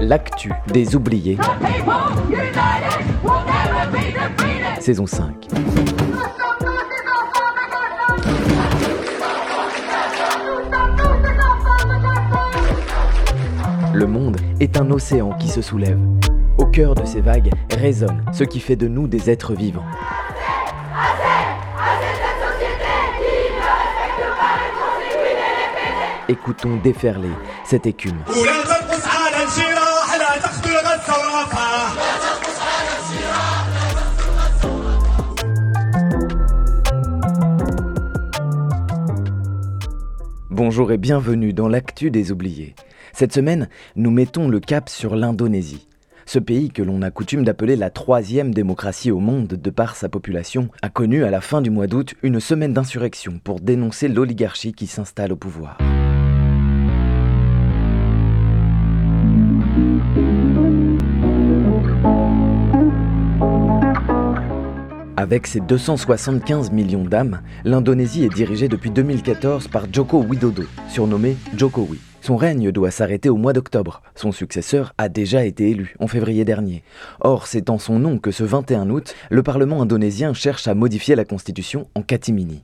L'actu des oubliés. Saison 5. Le monde est un océan qui se soulève. Au cœur de ces vagues résonne ce qui fait de nous des êtres vivants. Écoutons déferler cette écume. Bonjour et bienvenue dans l'actu des oubliés. Cette semaine, nous mettons le cap sur l'Indonésie. Ce pays que l'on a coutume d'appeler la troisième démocratie au monde de par sa population, a connu à la fin du mois d'août une semaine d'insurrection pour dénoncer l'oligarchie qui s'installe au pouvoir. Avec ses 275 millions d'âmes, l'Indonésie est dirigée depuis 2014 par Joko Widodo, surnommé Jokowi. Son règne doit s'arrêter au mois d'octobre. Son successeur a déjà été élu en février dernier. Or, c'est en son nom que ce 21 août, le Parlement indonésien cherche à modifier la Constitution en catimini.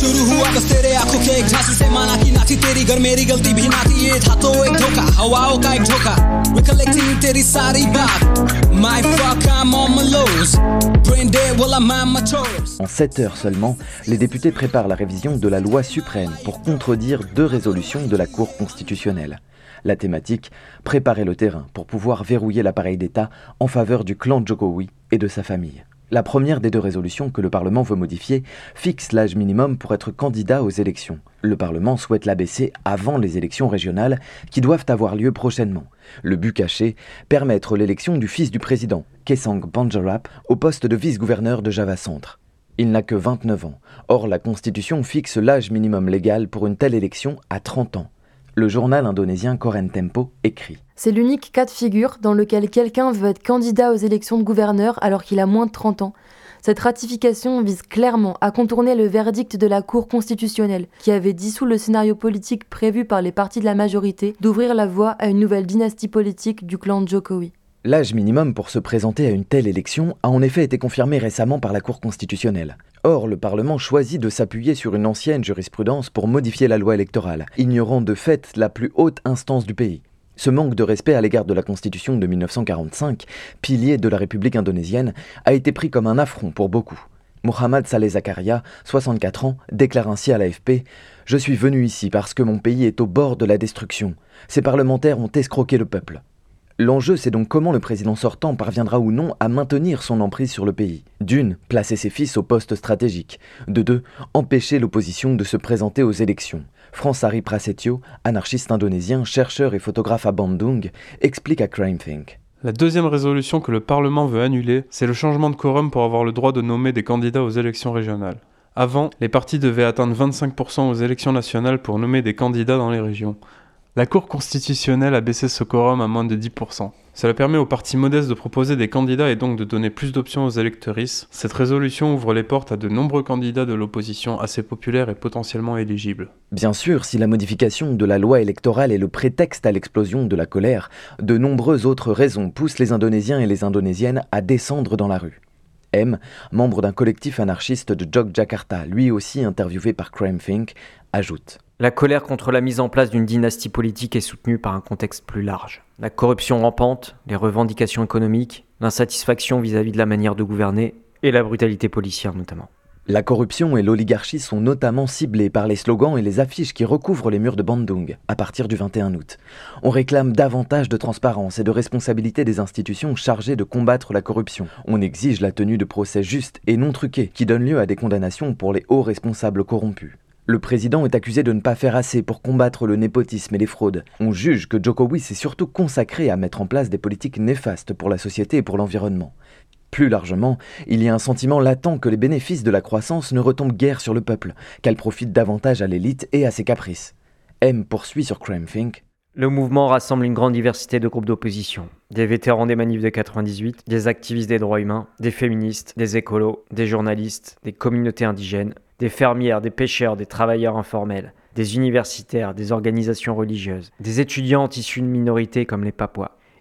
En 7 heures seulement, les députés préparent la révision de la loi suprême pour contredire 2 résolutions de la Cour constitutionnelle. La thématique, préparer le terrain pour pouvoir verrouiller l'appareil d'État en faveur du clan Jokowi et de sa famille. La première des 2 résolutions que le Parlement veut modifier fixe l'âge minimum pour être candidat aux élections. Le Parlement souhaite l'abaisser avant les élections régionales qui doivent avoir lieu prochainement. Le but caché, permettre l'élection du fils du président, Kaesong Pangarap, au poste de vice-gouverneur de Java Centre. Il n'a que 29 ans. Or, la Constitution fixe l'âge minimum légal pour une telle élection à 30 ans. Le journal indonésien Koran Tempo écrit : c'est l'unique cas de figure dans lequel quelqu'un veut être candidat aux élections de gouverneur alors qu'il a moins de 30 ans. Cette ratification vise clairement à contourner le verdict de la Cour constitutionnelle qui avait dissous le scénario politique prévu par les partis de la majorité d'ouvrir la voie à une nouvelle dynastie politique du clan Jokowi. L'âge minimum pour se présenter à une telle élection a en effet été confirmé récemment par la Cour constitutionnelle. Or, le Parlement choisit de s'appuyer sur une ancienne jurisprudence pour modifier la loi électorale, ignorant de fait la plus haute instance du pays. Ce manque de respect à l'égard de la Constitution de 1945, pilier de la République indonésienne, a été pris comme un affront pour beaucoup. Muhammad Saleh Zakaria, 64 ans, déclare ainsi à l'AFP : « Je suis venu ici parce que mon pays est au bord de la destruction. Ces parlementaires ont escroqué le peuple. » L'enjeu, c'est donc comment le président sortant parviendra ou non à maintenir son emprise sur le pays. D'une, placer ses fils au poste stratégique. De 2, empêcher l'opposition de se présenter aux élections. Fransari Prasetyo, anarchiste indonésien, chercheur et photographe à Bandung, explique à Crime Think. La deuxième résolution que le Parlement veut annuler, c'est le changement de quorum pour avoir le droit de nommer des candidats aux élections régionales. Avant, les partis devaient atteindre 25% aux élections nationales pour nommer des candidats dans les régions. La Cour constitutionnelle a baissé ce quorum à moins de 10%. Cela permet aux partis modestes de proposer des candidats et donc de donner plus d'options aux électeuristes. Cette résolution ouvre les portes à de nombreux candidats de l'opposition assez populaires et potentiellement éligibles. Bien sûr, si la modification de la loi électorale est le prétexte à l'explosion de la colère, de nombreuses autres raisons poussent les Indonésiens et les Indonésiennes à descendre dans la rue. M, membre d'un collectif anarchiste de Jogjakarta, lui aussi interviewé par Crime Think, ajoute : la colère contre la mise en place d'une dynastie politique est soutenue par un contexte plus large. La corruption rampante, les revendications économiques, l'insatisfaction vis-à-vis de la manière de gouverner et la brutalité policière notamment. La corruption et l'oligarchie sont notamment ciblées par les slogans et les affiches qui recouvrent les murs de Bandung à partir du 21 août. On réclame davantage de transparence et de responsabilité des institutions chargées de combattre la corruption. On exige la tenue de procès justes et non truqués qui donnent lieu à des condamnations pour les hauts responsables corrompus. Le président est accusé de ne pas faire assez pour combattre le népotisme et les fraudes. On juge que Jokowi s'est surtout consacré à mettre en place des politiques néfastes pour la société et pour l'environnement. Plus largement, il y a un sentiment latent que les bénéfices de la croissance ne retombent guère sur le peuple, qu'elle profite davantage à l'élite et à ses caprices. M poursuit sur Crime Think. Le mouvement rassemble une grande diversité de groupes d'opposition. Des vétérans des manifs de 98, des activistes des droits humains, des féministes, des écolos, des journalistes, des communautés indigènes, des fermières, des pêcheurs, des travailleurs informels, des universitaires, des organisations religieuses, des étudiantes issues de minorités comme les Papouas.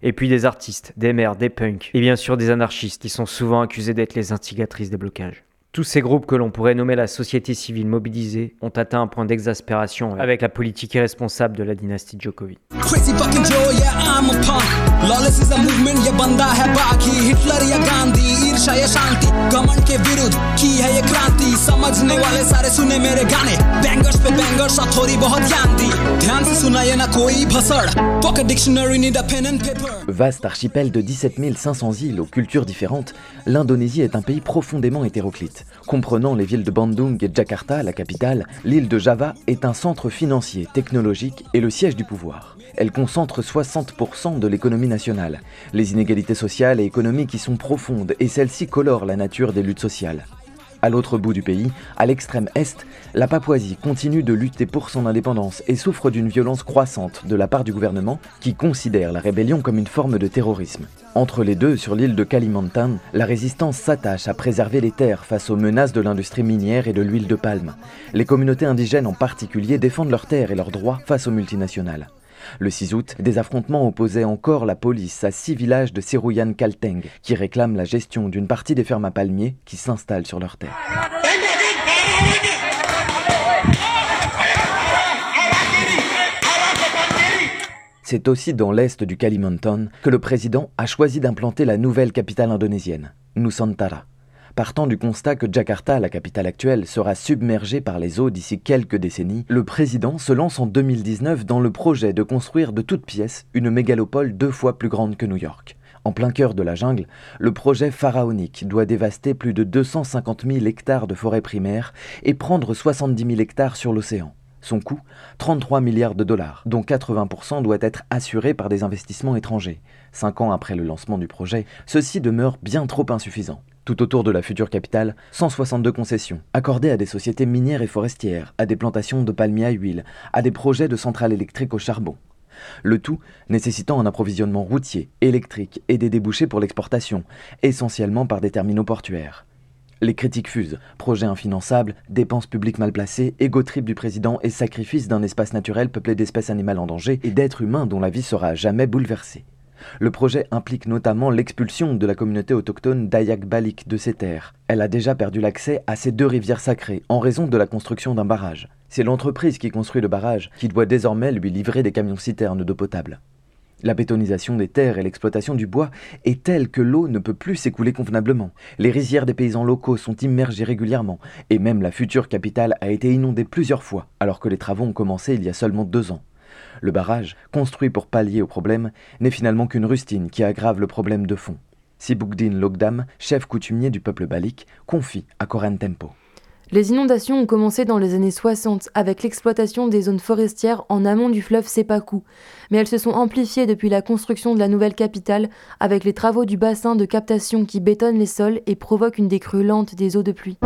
Et puis des artistes, des maires, des punks, et bien sûr des anarchistes qui sont souvent accusés d'être les instigatrices des blocages. Tous ces groupes que l'on pourrait nommer la société civile mobilisée ont atteint un point d'exaspération avec la politique irresponsable de la dynastie Djokovic. Vaste archipel de 17 500 îles aux cultures différentes, l'Indonésie est un pays profondément hétéroclite. Comprenant les villes de Bandung et Jakarta, la capitale, l'île de Java est un centre financier, technologique et le siège du pouvoir. Elle concentre 60% de l'économie nationale. Les inégalités sociales et économiques y sont profondes et celles-ci colorent la nature des luttes sociales. À l'autre bout du pays, à l'extrême est, la Papouasie continue de lutter pour son indépendance et souffre d'une violence croissante de la part du gouvernement qui considère la rébellion comme une forme de terrorisme. Entre les deux, sur l'île de Kalimantan, la résistance s'attache à préserver les terres face aux menaces de l'industrie minière et de l'huile de palme. Les communautés indigènes en particulier défendent leurs terres et leurs droits face aux multinationales. Le 6 août, des affrontements opposaient encore la police à 6 villages de Seruyan Kalteng qui réclament la gestion d'une partie des fermes à palmiers qui s'installent sur leurs terres. C'est aussi dans l'est du Kalimantan que le président a choisi d'implanter la nouvelle capitale indonésienne, Nusantara. Partant du constat que Jakarta, la capitale actuelle, sera submergée par les eaux d'ici quelques décennies, le président se lance en 2019 dans le projet de construire de toutes pièces une mégalopole 2 fois plus grande que New York. En plein cœur de la jungle, le projet pharaonique doit dévaster plus de 250 000 hectares de forêt primaire et prendre 70 000 hectares sur l'océan. Son coût, 33 milliards de dollars, dont 80% doit être assuré par des investissements étrangers. 5 ans après le lancement du projet, ceci demeure bien trop insuffisant. Tout autour de la future capitale, 162 concessions, accordées à des sociétés minières et forestières, à des plantations de palmiers à huile, à des projets de centrales électriques au charbon. Le tout nécessitant un approvisionnement routier, électrique et des débouchés pour l'exportation, essentiellement par des terminaux portuaires. Les critiques fusent, projets infinançables, dépenses publiques mal placées, égo-trip du président et sacrifice d'un espace naturel peuplé d'espèces animales en danger et d'êtres humains dont la vie sera à jamais bouleversée. Le projet implique notamment l'expulsion de la communauté autochtone Dayak Balik de ses terres. Elle a déjà perdu l'accès à ces 2 rivières sacrées en raison de la construction d'un barrage. C'est l'entreprise qui construit le barrage qui doit désormais lui livrer des camions-citernes d'eau potable. La bétonisation des terres et l'exploitation du bois est telle que l'eau ne peut plus s'écouler convenablement. Les rizières des paysans locaux sont immergées régulièrement et même la future capitale a été inondée plusieurs fois alors que les travaux ont commencé il y a seulement 2 ans. Le barrage, construit pour pallier au problème, n'est finalement qu'une rustine qui aggrave le problème de fond. Sibukdin Logdam, chef coutumier du peuple balik, confie à Koran Tempo. Les inondations ont commencé dans les années 60 avec l'exploitation des zones forestières en amont du fleuve Sepaku, mais elles se sont amplifiées depuis la construction de la nouvelle capitale avec les travaux du bassin de captation qui bétonnent les sols et provoquent une décrue lente des eaux de pluie.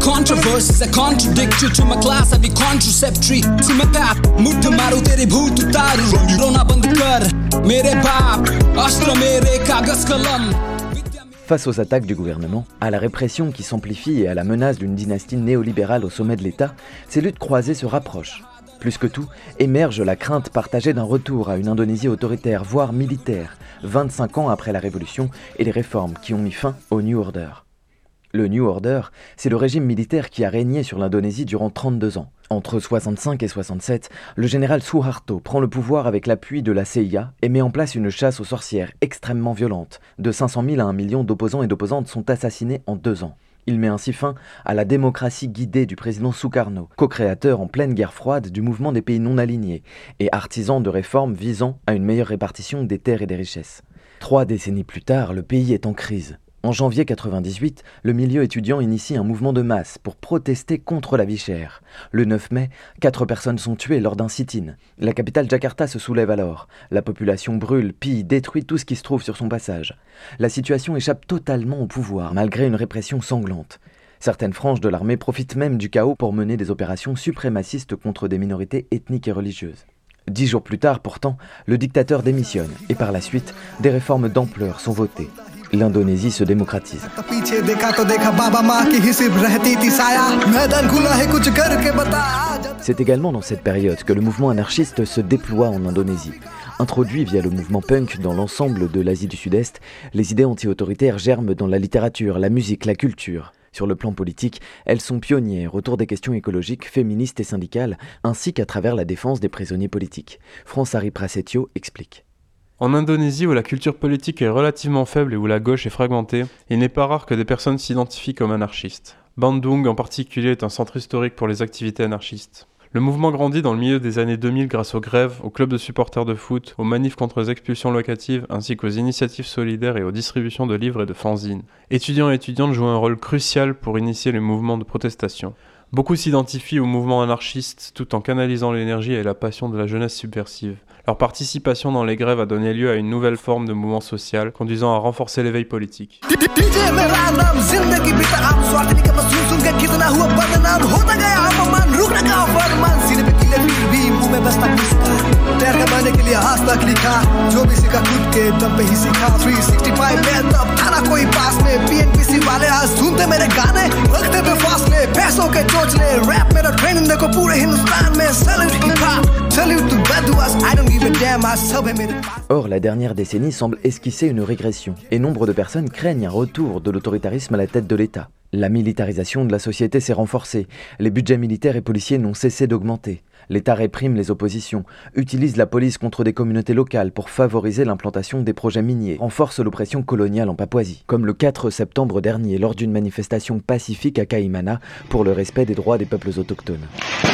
Face aux attaques du gouvernement, à la répression qui s'amplifie et à la menace d'une dynastie néolibérale au sommet de l'État, ces luttes croisées se rapprochent. Plus que tout, émerge la crainte partagée d'un retour à une Indonésie autoritaire, voire militaire, 25 ans après la Révolution et les réformes qui ont mis fin au New Order. Le New Order, c'est le régime militaire qui a régné sur l'Indonésie durant 32 ans. Entre 65 et 67, le général Suharto prend le pouvoir avec l'appui de la CIA et met en place une chasse aux sorcières extrêmement violente. De 500 000 à 1 million d'opposants et d'opposantes sont assassinés en 2 ans. Il met ainsi fin à la démocratie guidée du président Sukarno, co-créateur en pleine guerre froide du mouvement des pays non alignés et artisan de réformes visant à une meilleure répartition des terres et des richesses. 3 décennies plus tard, le pays est en crise. En janvier 1998, le milieu étudiant initie un mouvement de masse pour protester contre la vie chère. Le 9 mai, 4 personnes sont tuées lors d'un sit-in. La capitale Jakarta se soulève alors. La population brûle, pille, détruit tout ce qui se trouve sur son passage. La situation échappe totalement au pouvoir, malgré une répression sanglante. Certaines franges de l'armée profitent même du chaos pour mener des opérations suprémacistes contre des minorités ethniques et religieuses. 10 jours plus tard, pourtant, le dictateur démissionne et par la suite, des réformes d'ampleur sont votées. l'Indonésie se démocratise. C'est également dans cette période que le mouvement anarchiste se déploie en Indonésie. Introduit via le mouvement punk dans l'ensemble de l'Asie du Sud-Est, les idées anti-autoritaires germent dans la littérature, la musique, la culture. Sur le plan politique, elles sont pionnières autour des questions écologiques, féministes et syndicales, ainsi qu'à travers la défense des prisonniers politiques. France-Harry Prasetyo explique. En Indonésie, où la culture politique est relativement faible et où la gauche est fragmentée, il n'est pas rare que des personnes s'identifient comme anarchistes. Bandung en particulier est un centre historique pour les activités anarchistes. Le mouvement grandit dans le milieu des années 2000 grâce aux grèves, aux clubs de supporters de foot, aux manifs contre les expulsions locatives, ainsi qu'aux initiatives solidaires et aux distributions de livres et de fanzines. Étudiants et étudiantes jouent un rôle crucial pour initier les mouvements de protestation. Beaucoup s'identifient au mouvement anarchiste tout en canalisant l'énergie et la passion de la jeunesse subversive. Leur participation dans les grèves a donné lieu à une nouvelle forme de mouvement social, conduisant à renforcer l'éveil politique. Or, la dernière décennie semble esquisser une régression, et nombre de personnes craignent un retour de l'autoritarisme à la tête de l'État. La militarisation de la société s'est renforcée, les budgets militaires et policiers n'ont cessé d'augmenter. L'État réprime les oppositions, utilise la police contre des communautés locales pour favoriser l'implantation des projets miniers, renforce l'oppression coloniale en Papouasie, comme le 4 septembre dernier lors d'une manifestation pacifique à Kaimana pour le respect des droits des peuples autochtones.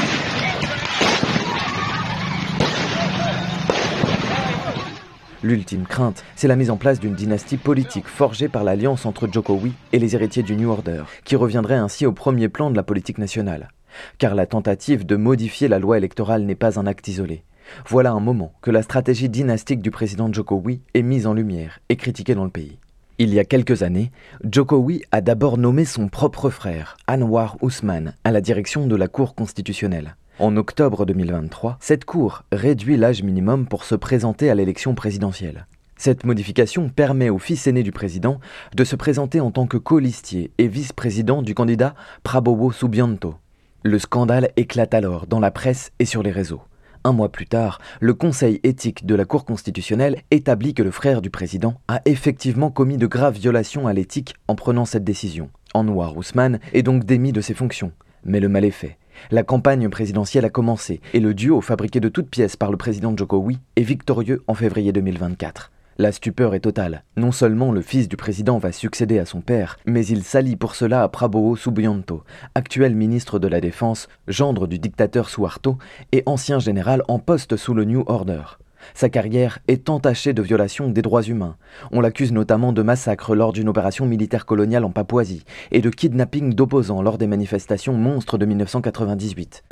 L'ultime crainte, c'est la mise en place d'une dynastie politique forgée par l'alliance entre Jokowi et les héritiers du New Order, qui reviendrait ainsi au premier plan de la politique nationale. Car la tentative de modifier la loi électorale n'est pas un acte isolé. Voilà un moment que la stratégie dynastique du président Jokowi est mise en lumière et critiquée dans le pays. Il y a quelques années, Jokowi a d'abord nommé son propre frère, Anwar Usman, à la direction de la Cour constitutionnelle. En octobre 2023, cette cour réduit l'âge minimum pour se présenter à l'élection présidentielle. Cette modification permet au fils aîné du président de se présenter en tant que colistier et vice-président du candidat Prabowo Subianto. Le scandale éclate alors dans la presse et sur les réseaux. Un mois plus tard, le Conseil éthique de la Cour constitutionnelle établit que le frère du président a effectivement commis de graves violations à l'éthique en prenant cette décision. Anwar Usman est donc démis de ses fonctions. Mais le mal est fait. La campagne présidentielle a commencé et le duo fabriqué de toutes pièces par le président Jokowi est victorieux en février 2024. La stupeur est totale. Non seulement le fils du président va succéder à son père, mais il s'allie pour cela à Prabowo Subianto, actuel ministre de la Défense, gendre du dictateur Suharto et ancien général en poste sous le New Order. Sa carrière est entachée de violations des droits humains. On l'accuse notamment de massacres lors d'une opération militaire coloniale en Papouasie et de kidnapping d'opposants lors des manifestations monstres de 1998.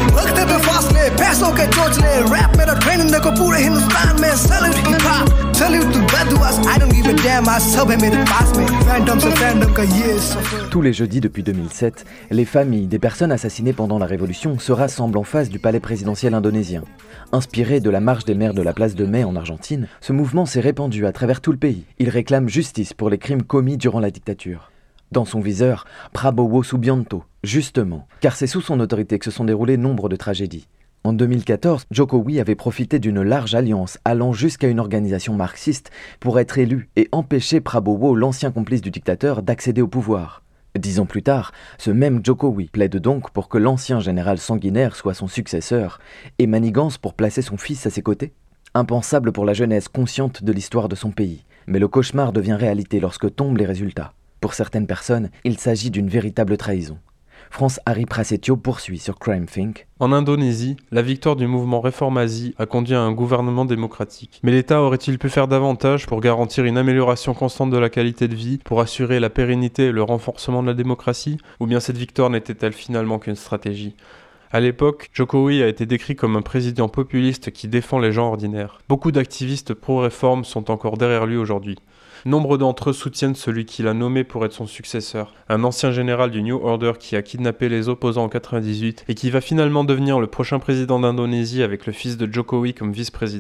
Tous les jeudis depuis 2007, les familles des personnes assassinées pendant la Révolution se rassemblent en face du palais présidentiel indonésien. Inspiré de la marche des mères de la place de Mai en Argentine, ce mouvement s'est répandu à travers tout le pays. Il réclame justice pour les crimes commis durant la dictature. Dans son viseur, Prabowo Subianto, justement, car c'est sous son autorité que se sont déroulées nombre de tragédies. En 2014, Jokowi avait profité d'une large alliance allant jusqu'à une organisation marxiste pour être élu et empêcher Prabowo, l'ancien complice du dictateur, d'accéder au pouvoir. 10 ans plus tard, ce même Jokowi plaide donc pour que l'ancien général sanguinaire soit son successeur et manigance pour placer son fils à ses côtés. Impensable pour la jeunesse consciente de l'histoire de son pays, mais le cauchemar devient réalité lorsque tombent les résultats. Pour certaines personnes, il s'agit d'une véritable trahison. France-Harry Prasetyo poursuit sur CrimethInc. En Indonésie, la victoire du mouvement Reformasi a conduit à un gouvernement démocratique. Mais l'État aurait-il pu faire davantage pour garantir une amélioration constante de la qualité de vie, pour assurer la pérennité et le renforcement de la démocratie? Ou bien cette victoire n'était-elle finalement qu'une stratégie? À l'époque, Jokowi a été décrit comme un président populiste qui défend les gens ordinaires. Beaucoup d'activistes pro-réforme sont encore derrière lui aujourd'hui. Nombre d'entre eux soutiennent celui qu'il a nommé pour être son successeur, un ancien général du New Order qui a kidnappé les opposants en 1998 et qui va finalement devenir le prochain président d'Indonésie avec le fils de Jokowi comme vice-président.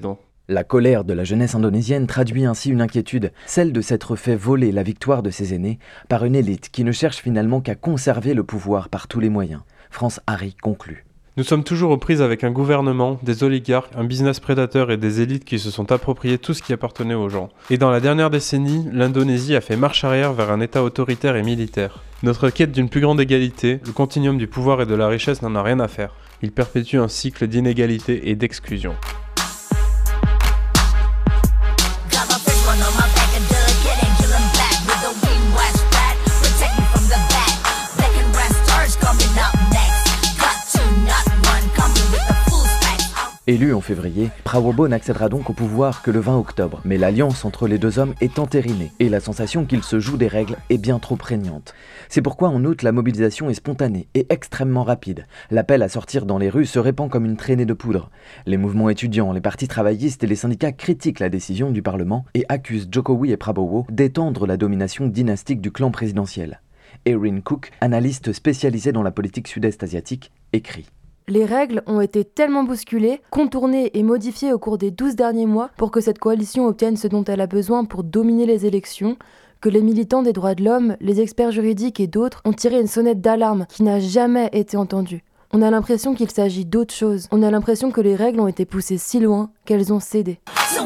La colère de la jeunesse indonésienne traduit ainsi une inquiétude, celle de s'être fait voler la victoire de ses aînés par une élite qui ne cherche finalement qu'à conserver le pouvoir par tous les moyens. France Harry conclut. Nous sommes toujours aux prises avec un gouvernement, des oligarques, un business prédateur et des élites qui se sont appropriés tout ce qui appartenait aux gens. Et dans la dernière décennie, l'Indonésie a fait marche arrière vers un État autoritaire et militaire. Notre quête d'une plus grande égalité, le continuum du pouvoir et de la richesse n'en a rien à faire. Il perpétue un cycle d'inégalité et d'exclusion. Élu en février, Prabowo n'accédera donc au pouvoir que le 20 octobre. Mais l'alliance entre les deux hommes est entérinée et la sensation qu'il se joue des règles est bien trop prégnante. C'est pourquoi en août, la mobilisation est spontanée et extrêmement rapide. L'appel à sortir dans les rues se répand comme une traînée de poudre. Les mouvements étudiants, les partis travaillistes et les syndicats critiquent la décision du Parlement et accusent Jokowi et Prabowo d'étendre la domination dynastique du clan présidentiel. Erin Cook, analyste spécialisé dans la politique sud-est asiatique, écrit. Les règles ont été tellement bousculées, contournées et modifiées au cours des 12 derniers mois pour que cette coalition obtienne ce dont elle a besoin pour dominer les élections, que les militants des droits de l'homme, les experts juridiques et d'autres ont tiré une sonnette d'alarme qui n'a jamais été entendue. On a l'impression qu'il s'agit d'autre chose. On a l'impression que les règles ont été poussées si loin qu'elles ont cédé.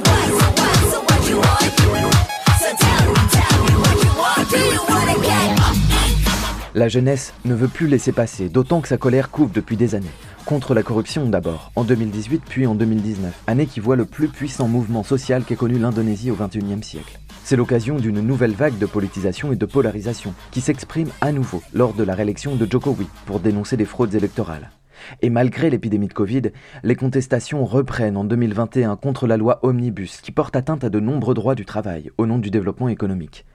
La jeunesse ne veut plus laisser passer, d'autant que sa colère couve depuis des années. Contre la corruption d'abord, en 2018 puis en 2019, année qui voit le plus puissant mouvement social qu'ait connu l'Indonésie au XXIe siècle. C'est l'occasion d'une nouvelle vague de politisation et de polarisation qui s'exprime à nouveau lors de la réélection de Jokowi pour dénoncer des fraudes électorales. Et malgré l'épidémie de Covid, les contestations reprennent en 2021 contre la loi Omnibus qui porte atteinte à de nombreux droits du travail au nom du développement économique.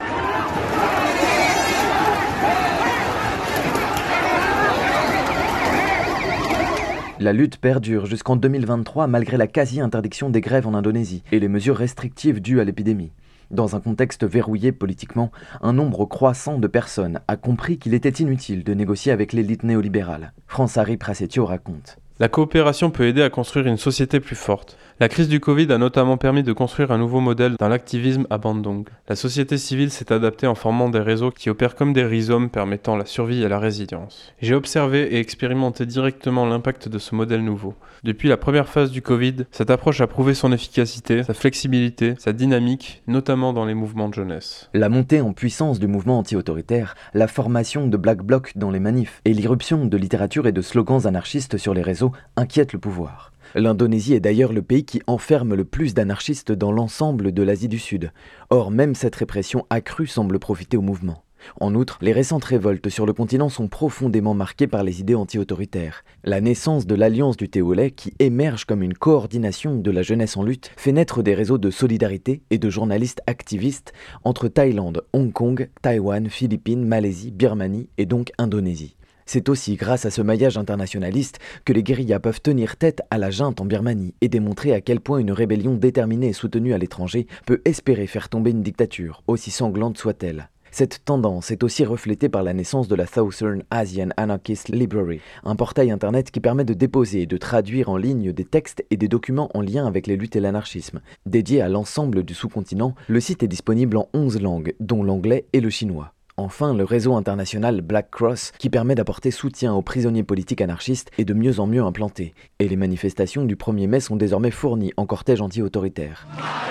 La lutte perdure jusqu'en 2023 malgré la quasi-interdiction des grèves en Indonésie et les mesures restrictives dues à l'épidémie. Dans un contexte verrouillé politiquement, un nombre croissant de personnes a compris qu'il était inutile de négocier avec l'élite néolibérale. Fransari Prasetyo raconte. La coopération peut aider à construire une société plus forte. La crise du Covid a notamment permis de construire un nouveau modèle dans l'activisme à Bandung. La société civile s'est adaptée en formant des réseaux qui opèrent comme des rhizomes permettant la survie et la résilience. J'ai observé et expérimenté directement l'impact de ce modèle nouveau. Depuis la première phase du Covid, cette approche a prouvé son efficacité, sa flexibilité, sa dynamique, notamment dans les mouvements de jeunesse. La montée en puissance du mouvement anti-autoritaire, la formation de Black Blocs dans les manifs et l'irruption de littérature et de slogans anarchistes sur les réseaux inquiètent le pouvoir. L'Indonésie est d'ailleurs le pays qui enferme le plus d'anarchistes dans l'ensemble de l'Asie du Sud. Or, même cette répression accrue semble profiter au mouvement. En outre, les récentes révoltes sur le continent sont profondément marquées par les idées anti-autoritaires. La naissance de l'Alliance du thé au lait, qui émerge comme une coordination de la jeunesse en lutte, fait naître des réseaux de solidarité et de journalistes activistes entre Thaïlande, Hong Kong, Taïwan, Philippines, Malaisie, Birmanie et donc Indonésie. C'est aussi grâce à ce maillage internationaliste que les guérillas peuvent tenir tête à la junte en Birmanie et démontrer à quel point une rébellion déterminée et soutenue à l'étranger peut espérer faire tomber une dictature, aussi sanglante soit-elle. Cette tendance est aussi reflétée par la naissance de la Southern Asian Anarchist Library, un portail internet qui permet de déposer et de traduire en ligne des textes et des documents en lien avec les luttes et l'anarchisme. Dédié à l'ensemble du sous-continent, le site est disponible en 11 langues, dont l'anglais et le chinois. Enfin, le réseau international Black Cross qui permet d'apporter soutien aux prisonniers politiques anarchistes est de mieux en mieux implanté. Et les manifestations du 1er mai sont désormais fournies en cortège anti-autoritaire.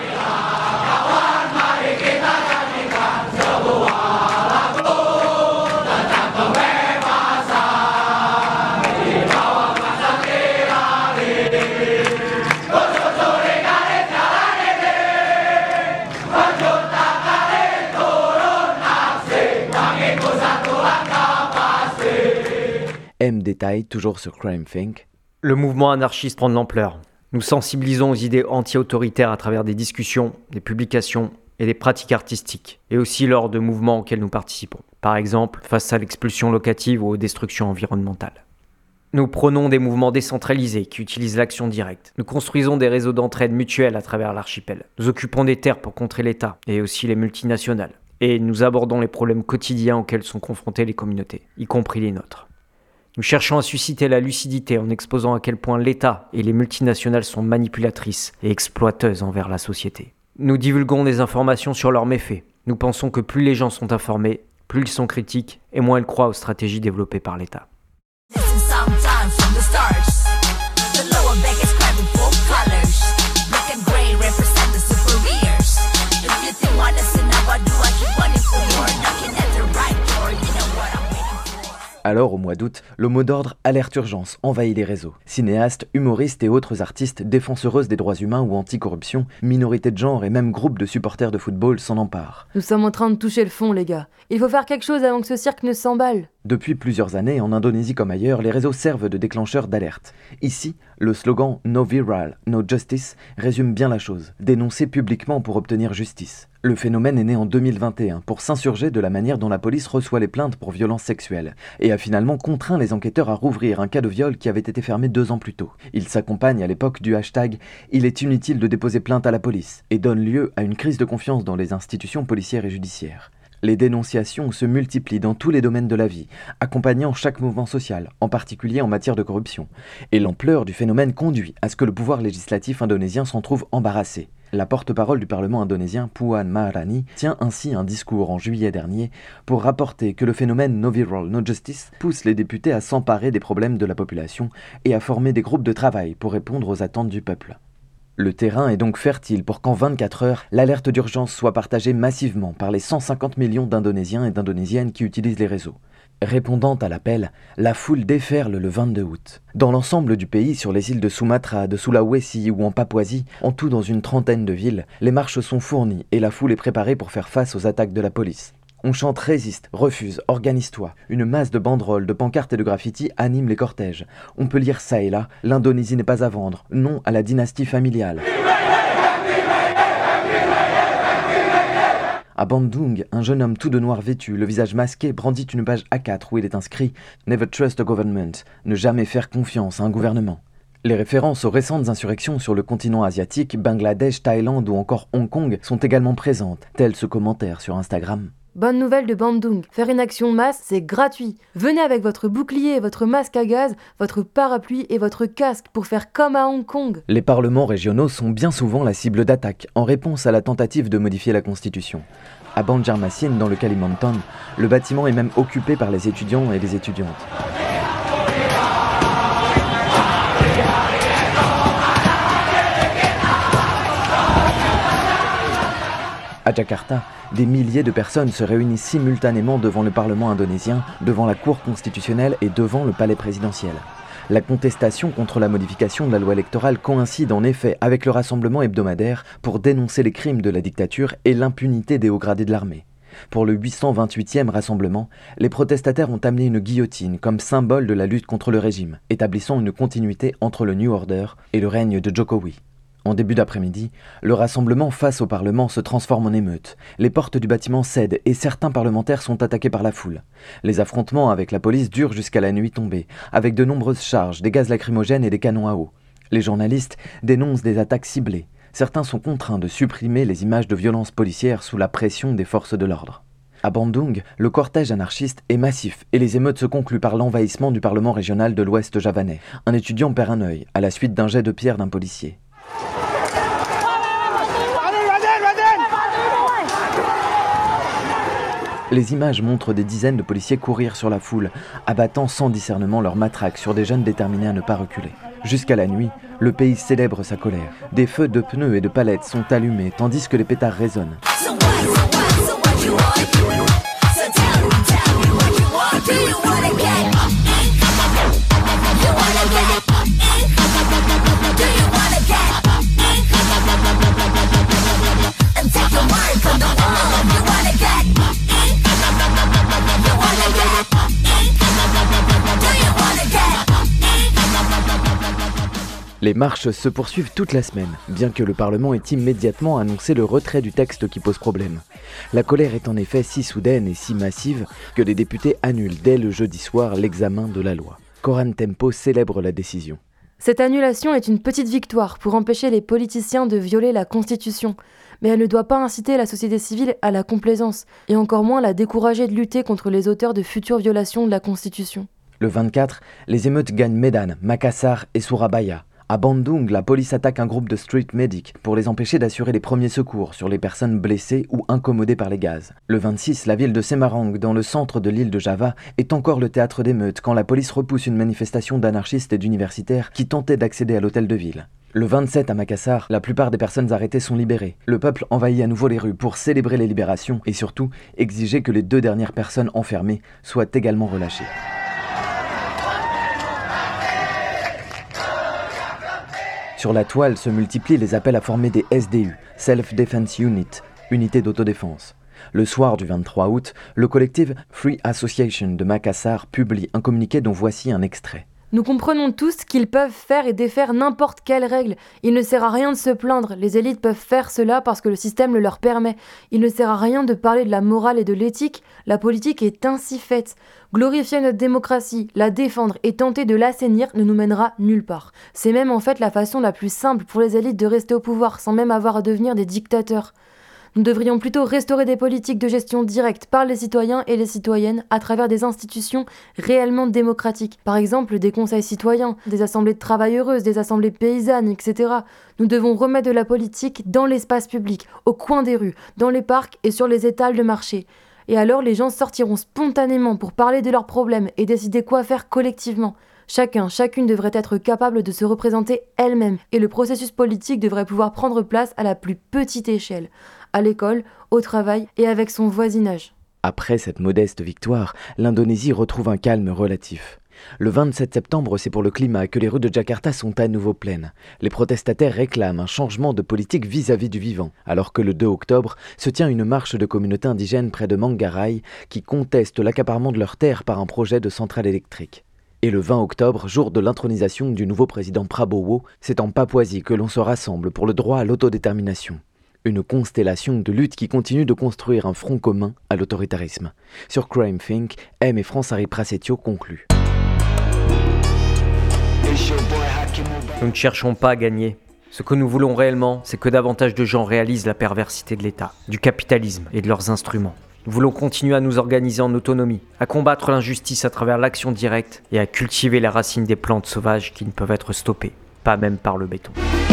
M détaille, toujours sur Crime Think. Le mouvement anarchiste prend de l'ampleur. Nous sensibilisons aux idées anti-autoritaires à travers des discussions, des publications et des pratiques artistiques, et aussi lors de mouvements auxquels nous participons. Par exemple, face à l'expulsion locative ou aux destructions environnementales. Nous prônons des mouvements décentralisés qui utilisent l'action directe. Nous construisons des réseaux d'entraide mutuelle à travers l'archipel. Nous occupons des terres pour contrer l'État et aussi les multinationales. Et nous abordons les problèmes quotidiens auxquels sont confrontées les communautés, y compris les nôtres. Nous cherchons à susciter la lucidité en exposant à quel point l'État et les multinationales sont manipulatrices et exploiteuses envers la société. Nous divulguons des informations sur leurs méfaits. Nous pensons que plus les gens sont informés, plus ils sont critiques et moins ils croient aux stratégies développées par l'État. Alors, au mois d'août, le mot d'ordre « alerte urgence » envahit les réseaux. Cinéastes, humoristes et autres artistes, défenseuses des droits humains ou anticorruption, minorités de genre et même groupes de supporters de football s'en emparent. Nous sommes en train de toucher le fond, les gars. Il faut faire quelque chose avant que ce cirque ne s'emballe. Depuis plusieurs années, en Indonésie comme ailleurs, les réseaux servent de déclencheurs d'alerte. Ici, le slogan « No Viral, No Justice » résume bien la chose. Dénoncer publiquement pour obtenir justice. Le phénomène est né en 2021 pour s'insurger de la manière dont la police reçoit les plaintes pour violences sexuelles et a finalement contraint les enquêteurs à rouvrir un cas de viol qui avait été fermé 2 ans plus tôt. Il s'accompagne à l'époque du hashtag « Il est inutile de déposer plainte à la police » et donne lieu à une crise de confiance dans les institutions policières et judiciaires. Les dénonciations se multiplient dans tous les domaines de la vie, accompagnant chaque mouvement social, en particulier en matière de corruption. Et l'ampleur du phénomène conduit à ce que le pouvoir législatif indonésien s'en trouve embarrassé. La porte-parole du Parlement indonésien, Puan Maharani, tient ainsi un discours en juillet dernier pour rapporter que le phénomène No Viral, No Justice pousse les députés à s'emparer des problèmes de la population et à former des groupes de travail pour répondre aux attentes du peuple. Le terrain est donc fertile pour qu'en 24 heures, l'alerte d'urgence soit partagée massivement par les 150 millions d'Indonésiens et d'Indonésiennes qui utilisent les réseaux. Répondant à l'appel, la foule déferle le 22 août. Dans l'ensemble du pays, sur les îles de Sumatra, de Sulawesi ou en Papouasie, en tout dans une trentaine de villes, les marches sont fournies et la foule est préparée pour faire face aux attaques de la police. On chante « Résiste, refuse, organise-toi ». Une masse de banderoles, de pancartes et de graffitis anime les cortèges. On peut lire ça et là « L'Indonésie n'est pas à vendre, non à la dynastie familiale ». À Bandung, un jeune homme tout de noir vêtu, le visage masqué, brandit une page A4 où il est inscrit « Never trust a government », ne jamais faire confiance à un gouvernement. Les références aux récentes insurrections sur le continent asiatique, Bangladesh, Thaïlande ou encore Hong Kong sont également présentes, tel ce commentaire sur Instagram. Bonne nouvelle de Bandung, faire une action de masse, c'est gratuit. Venez avec votre bouclier, votre masque à gaz, votre parapluie et votre casque pour faire comme à Hong Kong. Les parlements régionaux sont bien souvent la cible d'attaques en réponse à la tentative de modifier la Constitution. À Banjarmasin, dans le Kalimantan, le bâtiment est même occupé par les étudiants et les étudiantes. À Jakarta, des milliers de personnes se réunissent simultanément devant le Parlement indonésien, devant la Cour constitutionnelle et devant le palais présidentiel. La contestation contre la modification de la loi électorale coïncide en effet avec le rassemblement hebdomadaire pour dénoncer les crimes de la dictature et l'impunité des hauts gradés de l'armée. Pour le 828e rassemblement, les protestataires ont amené une guillotine comme symbole de la lutte contre le régime, établissant une continuité entre le New Order et le règne de Jokowi. En début d'après-midi, le rassemblement face au Parlement se transforme en émeute. Les portes du bâtiment cèdent et certains parlementaires sont attaqués par la foule. Les affrontements avec la police durent jusqu'à la nuit tombée, avec de nombreuses charges, des gaz lacrymogènes et des canons à eau. Les journalistes dénoncent des attaques ciblées. Certains sont contraints de supprimer les images de violences policières sous la pression des forces de l'ordre. À Bandung, le cortège anarchiste est massif et les émeutes se concluent par l'envahissement du Parlement régional de l'Ouest javanais. Un étudiant perd un œil à la suite d'un jet de pierre d'un policier. Les images montrent des dizaines de policiers courir sur la foule, abattant sans discernement leurs matraques sur des jeunes déterminés à ne pas reculer. Jusqu'à la nuit, le pays célèbre sa colère. Des feux de pneus et de palettes sont allumés tandis que les pétards résonnent. Les marches se poursuivent toute la semaine, bien que le Parlement ait immédiatement annoncé le retrait du texte qui pose problème. La colère est en effet si soudaine et si massive que les députés annulent dès le jeudi soir l'examen de la loi. Koran Tempo célèbre la décision. Cette annulation est une petite victoire pour empêcher les politiciens de violer la Constitution, mais elle ne doit pas inciter la société civile à la complaisance, et encore moins la décourager de lutter contre les auteurs de futures violations de la Constitution. Le 24, les émeutes gagnent Medan, Makassar et Surabaya. À Bandung, la police attaque un groupe de street medics pour les empêcher d'assurer les premiers secours sur les personnes blessées ou incommodées par les gaz. Le 26, la ville de Semarang, dans le centre de l'île de Java, est encore le théâtre d'émeutes quand la police repousse une manifestation d'anarchistes et d'universitaires qui tentaient d'accéder à l'hôtel de ville. Le 27, à Makassar, la plupart des personnes arrêtées sont libérées. Le peuple envahit à nouveau les rues pour célébrer les libérations et surtout exiger que les 2 dernières personnes enfermées soient également relâchées. Sur la toile se multiplient les appels à former des SDU, Self-Defense Unit, unités d'autodéfense. Le soir du 23 août, le collectif Free Association de Makassar publie un communiqué dont voici un extrait. Nous comprenons tous qu'ils peuvent faire et défaire n'importe quelle règle. Il ne sert à rien de se plaindre. Les élites peuvent faire cela parce que le système le leur permet. Il ne sert à rien de parler de la morale et de l'éthique. La politique est ainsi faite. Glorifier notre démocratie, la défendre et tenter de l'assainir ne nous mènera nulle part. C'est même en fait la façon la plus simple pour les élites de rester au pouvoir sans même avoir à devenir des dictateurs. Nous devrions plutôt restaurer des politiques de gestion directe par les citoyens et les citoyennes à travers des institutions réellement démocratiques. Par exemple, des conseils citoyens, des assemblées de travailleuses, des assemblées paysannes, etc. Nous devons remettre de la politique dans l'espace public, au coin des rues, dans les parcs et sur les étals de marché. Et alors les gens sortiront spontanément pour parler de leurs problèmes et décider quoi faire collectivement. Chacune devrait être capable de se représenter elle-même et le processus politique devrait pouvoir prendre place à la plus petite échelle, à l'école, au travail et avec son voisinage. Après cette modeste victoire, l'Indonésie retrouve un calme relatif. Le 27 septembre, c'est pour le climat que les rues de Jakarta sont à nouveau pleines. Les protestataires réclament un changement de politique vis-à-vis du vivant, alors que le 2 octobre se tient une marche de communautés indigènes près de Manggarai qui contestent l'accaparement de leurs terres par un projet de centrale électrique. Et le 20 octobre, jour de l'intronisation du nouveau président Prabowo, c'est en Papouasie que l'on se rassemble pour le droit à l'autodétermination. Une constellation de luttes qui continue de construire un front commun à l'autoritarisme. Sur Crime Think, M et France-Harry Prasetio concluent. Nous ne cherchons pas à gagner. Ce que nous voulons réellement, c'est que davantage de gens réalisent la perversité de l'État, du capitalisme et de leurs instruments. Nous voulons continuer à nous organiser en autonomie, à combattre l'injustice à travers l'action directe et à cultiver les racines des plantes sauvages qui ne peuvent être stoppées, pas même par le béton.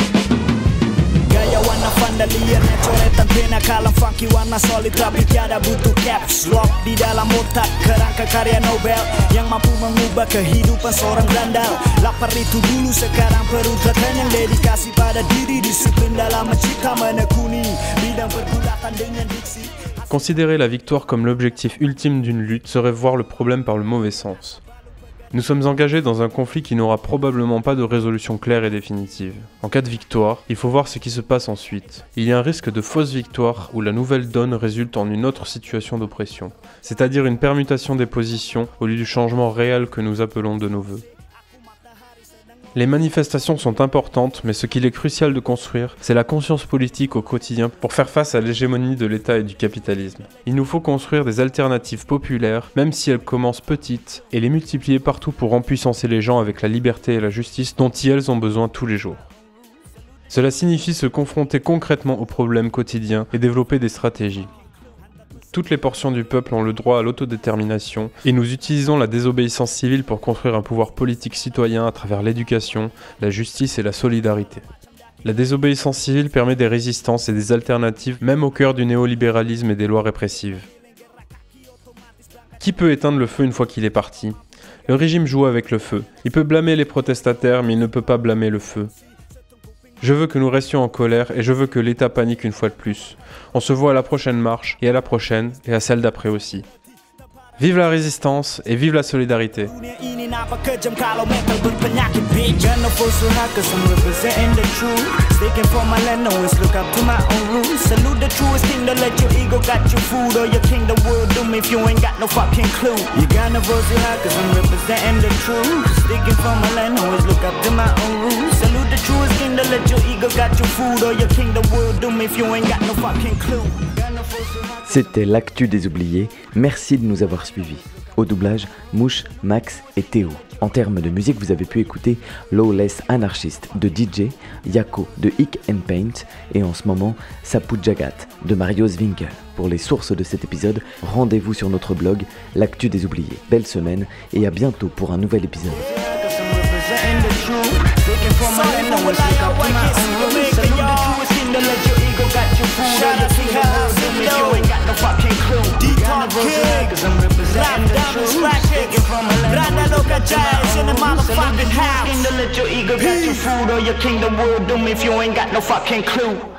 Considérer la victoire comme l'objectif ultime d'une lutte serait voir le problème par le mauvais sens. Nous sommes engagés dans un conflit qui n'aura probablement pas de résolution claire et définitive. En cas de victoire, il faut voir ce qui se passe ensuite. Il y a un risque de fausse victoire où la nouvelle donne résulte en une autre situation d'oppression, c'est-à-dire une permutation des positions au lieu du changement réel que nous appelons de nos vœux. Les manifestations sont importantes, mais ce qu'il est crucial de construire, c'est la conscience politique au quotidien pour faire face à l'hégémonie de l'État et du capitalisme. Il nous faut construire des alternatives populaires, même si elles commencent petites, et les multiplier partout pour empuissancer les gens avec la liberté et la justice dont elles ont besoin tous les jours. Cela signifie se confronter concrètement aux problèmes quotidiens et développer des stratégies. Toutes les portions du peuple ont le droit à l'autodétermination et nous utilisons la désobéissance civile pour construire un pouvoir politique citoyen à travers l'éducation, la justice et la solidarité. La désobéissance civile permet des résistances et des alternatives même au cœur du néolibéralisme et des lois répressives. Qui peut éteindre le feu une fois qu'il est parti ? Le régime joue avec le feu. Il peut blâmer les protestataires mais il ne peut pas blâmer le feu. Je veux que nous restions en colère et je veux que l'État panique une fois de plus. On se voit à la prochaine marche et à la prochaine et à celle d'après aussi. Vive la résistance et vive la solidarité. C'était l'actu des oubliés, merci de nous avoir suivis. Au doublage, Mouche, Max et Théo. En termes de musique, vous avez pu écouter Lawless Anarchist de DJ, Yako de Hick and Paint et en ce moment Sapu Jagat de Mario Zwinkel. Pour les sources de cet épisode, rendez-vous sur notre blog, L'Actu des Oubliés. Belle semaine et à bientôt pour un nouvel épisode. Let your ego got your food or your kingdom will doom if you ain't got no fucking clue.